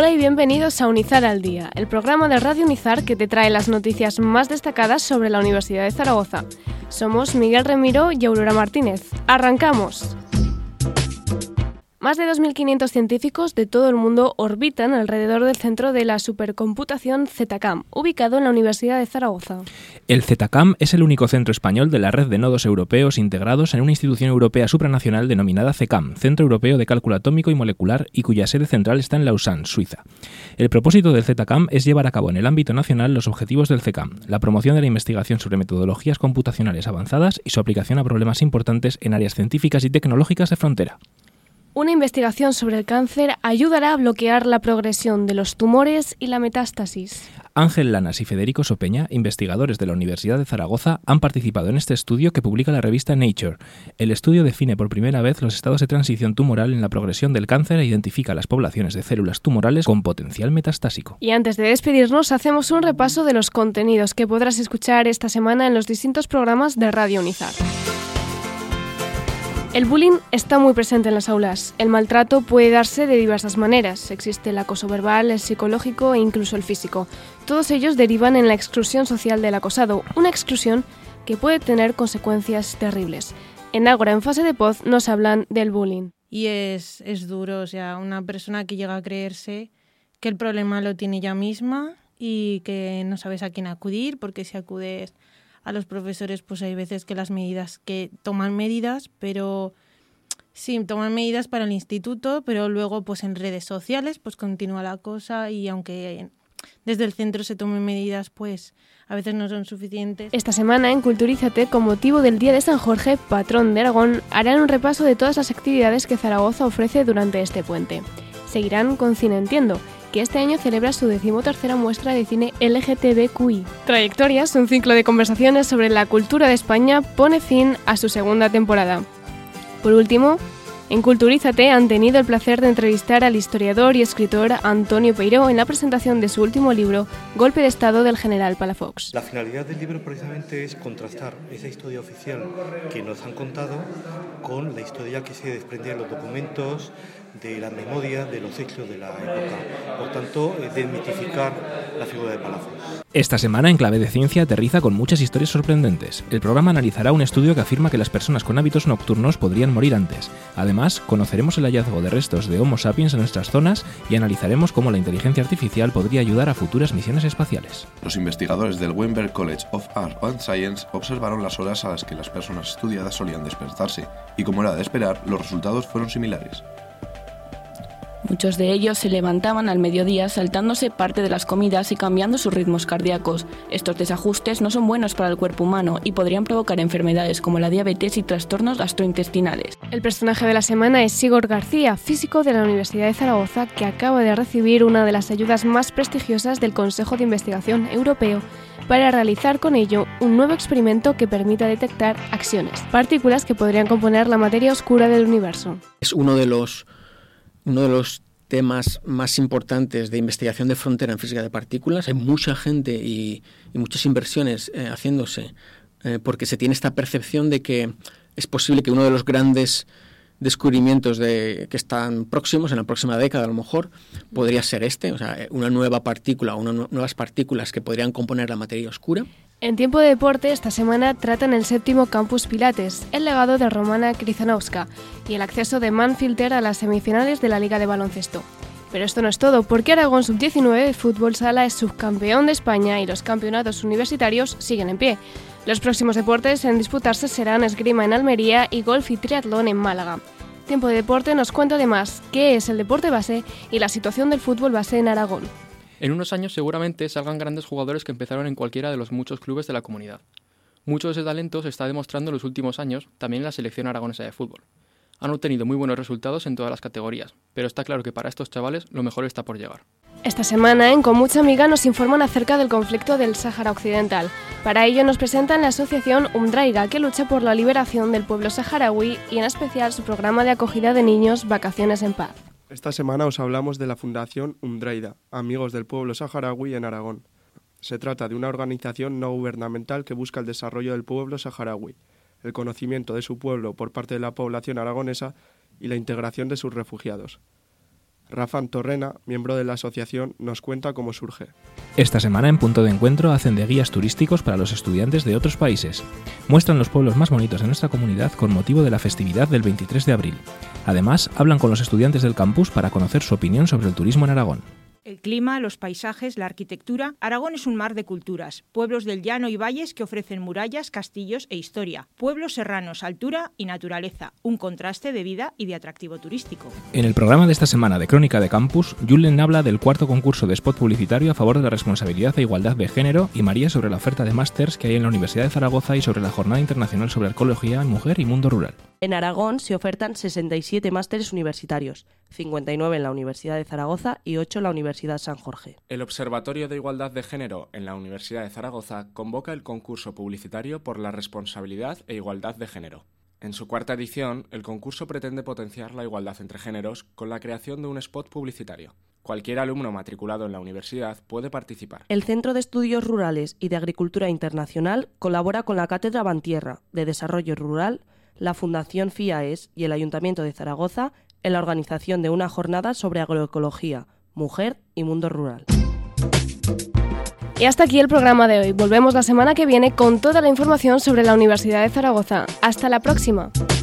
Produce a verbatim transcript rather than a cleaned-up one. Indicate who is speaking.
Speaker 1: Hola y bienvenidos a Unizar al Día, el programa de Radio Unizar que te trae las noticias más destacadas sobre la Universidad de Zaragoza. Somos Miguel Remiro y Aurora Martínez. ¡Arrancamos! Más de dos mil quinientos científicos de todo el mundo orbitan alrededor del centro de la supercomputación ZCAM, ubicado en la Universidad de Zaragoza.
Speaker 2: El ZCAM es el único centro español de la red de nodos europeos integrados en una institución europea supranacional denominada CECAM, Centro Europeo de Cálculo Atómico y Molecular, y cuya sede central está en Lausanne, Suiza. El propósito del ZCAM es llevar a cabo en el ámbito nacional los objetivos del CECAM, la promoción de la investigación sobre metodologías computacionales avanzadas y su aplicación a problemas importantes en áreas científicas y tecnológicas de frontera.
Speaker 1: Una investigación sobre el cáncer ayudará a bloquear la progresión de los tumores y la metástasis.
Speaker 2: Ángel Lanas y Federico Sopeña, investigadores de la Universidad de Zaragoza, han participado en este estudio que publica la revista Nature. El estudio define por primera vez los estados de transición tumoral en la progresión del cáncer e identifica las poblaciones de células tumorales con potencial metastásico.
Speaker 1: Y antes de despedirnos, hacemos un repaso de los contenidos que podrás escuchar esta semana en los distintos programas de Radio Unizar. El bullying está muy presente en las aulas. El maltrato puede darse de diversas maneras. Existe el acoso verbal, el psicológico e incluso el físico. Todos ellos derivan en la exclusión social del acosado, una exclusión que puede tener consecuencias terribles. En Ágora, en fase de Poz, nos hablan del bullying.
Speaker 3: Y es, es duro, o sea, una persona que llega a creerse que el problema lo tiene ella misma y que no sabes a quién acudir, porque si acudes a los profesores, pues hay veces que las medidas, que toman medidas, pero sí, toman medidas para el instituto, pero luego pues en redes sociales pues continúa la cosa y aunque desde el centro se tomen medidas, pues a veces no son suficientes.
Speaker 1: Esta semana en Culturízate, con motivo del Día de San Jorge, patrón de Aragón, harán un repaso de todas las actividades que Zaragoza ofrece durante este puente. Seguirán con Cine Entiendo, que este año celebra su decimotercera muestra de cine L G T B Q I. Trayectorias, un ciclo de conversaciones sobre la cultura de España, pone fin a su segunda temporada. Por último, en Culturízate han tenido el placer de entrevistar al historiador y escritor Antonio Peiró en la presentación de su último libro, Golpe de Estado del general Palafox.
Speaker 4: La finalidad del libro precisamente es contrastar esa historia oficial que nos han contado con la historia que se desprende de los documentos, de la memoria, de los hechos de la época. Por tanto, desmitificar la figura de Palafox.
Speaker 2: Esta semana, en Clave de Ciencia, aterriza con muchas historias sorprendentes. El programa analizará un estudio que afirma que las personas con hábitos nocturnos podrían morir antes. Además, conoceremos el hallazgo de restos de Homo sapiens en nuestras zonas y analizaremos cómo la inteligencia artificial podría ayudar a futuras misiones espaciales.
Speaker 5: Los investigadores del Weinberg College of Art and Science observaron las horas a las que las personas estudiadas solían despertarse, y como era de esperar, los resultados fueron similares.
Speaker 6: Muchos de ellos se levantaban al mediodía saltándose parte de las comidas y cambiando sus ritmos cardíacos. Estos desajustes no son buenos para el cuerpo humano y podrían provocar enfermedades como la diabetes y trastornos gastrointestinales.
Speaker 1: El personaje de la semana es Sigor García, físico de la Universidad de Zaragoza, que acaba de recibir una de las ayudas más prestigiosas del Consejo de Investigación Europeo para realizar con ello un nuevo experimento que permita detectar acciones, partículas que podrían componer la materia oscura del universo.
Speaker 7: Es uno de los Uno de los temas más importantes de investigación de frontera en física de partículas. Hay mucha gente y, y muchas inversiones eh, haciéndose eh, porque se tiene esta percepción de que es posible que uno de los grandes descubrimientos de, que están próximos, en la próxima década a lo mejor, podría ser este, o sea, una nueva partícula, unas nuevas partículas que podrían componer la materia oscura.
Speaker 1: En Tiempo de Deporte, esta semana tratan el séptimo Campus Pilates, el legado de Romana Krzyzanowska y el acceso de Manfilter a las semifinales de la Liga de Baloncesto. Pero esto no es todo, porque Aragón sub diecinueve de fútbol sala es subcampeón de España y los campeonatos universitarios siguen en pie. Los próximos deportes en disputarse serán esgrima en Almería y golf y triatlón en Málaga. Tiempo de Deporte nos cuenta además qué es el deporte base y la situación del fútbol base en Aragón.
Speaker 8: En unos años seguramente salgan grandes jugadores que empezaron en cualquiera de los muchos clubes de la comunidad. Mucho de ese talento se está demostrando en los últimos años también en la selección aragonesa de fútbol. Han obtenido muy buenos resultados en todas las categorías, pero está claro que para estos chavales lo mejor está por llegar.
Speaker 1: Esta semana en Con Mucha Amiga nos informan acerca del conflicto del Sáhara Occidental. Para ello nos presentan la asociación Umdraiga, que lucha por la liberación del pueblo saharaui y en especial su programa de acogida de niños Vacaciones en Paz.
Speaker 9: Esta semana os hablamos de la Fundación Umdraiga, Amigos del Pueblo Saharaui en Aragón. Se trata de una organización no gubernamental que busca el desarrollo del pueblo saharaui, el conocimiento de su pueblo por parte de la población aragonesa y la integración de sus refugiados. Rafa Torrena, miembro de la asociación, nos cuenta cómo surge.
Speaker 2: Esta semana en Punto de Encuentro hacen de guías turísticos para los estudiantes de otros países. Muestran los pueblos más bonitos de nuestra comunidad con motivo de la festividad del veintitrés de abril. Además, hablan con los estudiantes del campus para conocer su opinión sobre el turismo en Aragón.
Speaker 10: El clima, los paisajes, la arquitectura. Aragón es un mar de culturas. Pueblos del llano y valles que ofrecen murallas, castillos e historia. Pueblos serranos, altura y naturaleza. Un contraste de vida y de atractivo turístico.
Speaker 2: En el programa de esta semana de Crónica de Campus, Julen habla del cuarto concurso de spot publicitario a favor de la responsabilidad e igualdad de género y María sobre la oferta de másters que hay en la Universidad de Zaragoza y sobre la Jornada Internacional sobre Arqueología, Mujer y Mundo Rural.
Speaker 11: En Aragón se ofertan sesenta y siete másteres universitarios, cincuenta y nueve en la Universidad de Zaragoza y ocho en la Universidad San Jorge.
Speaker 12: El Observatorio de Igualdad de Género en la Universidad de Zaragoza convoca el concurso publicitario por la responsabilidad e igualdad de género. En su cuarta edición, el concurso pretende potenciar la igualdad entre géneros con la creación de un spot publicitario. Cualquier alumno matriculado en la universidad puede participar.
Speaker 11: El Centro de Estudios Rurales y de Agricultura Internacional colabora con la Cátedra Bantierra de Desarrollo Rural, la Fundación FIAES y el Ayuntamiento de Zaragoza en la organización de una jornada sobre agroecología, mujer y mundo rural.
Speaker 1: Y hasta aquí el programa de hoy. Volvemos la semana que viene con toda la información sobre la Universidad de Zaragoza. ¡Hasta la próxima!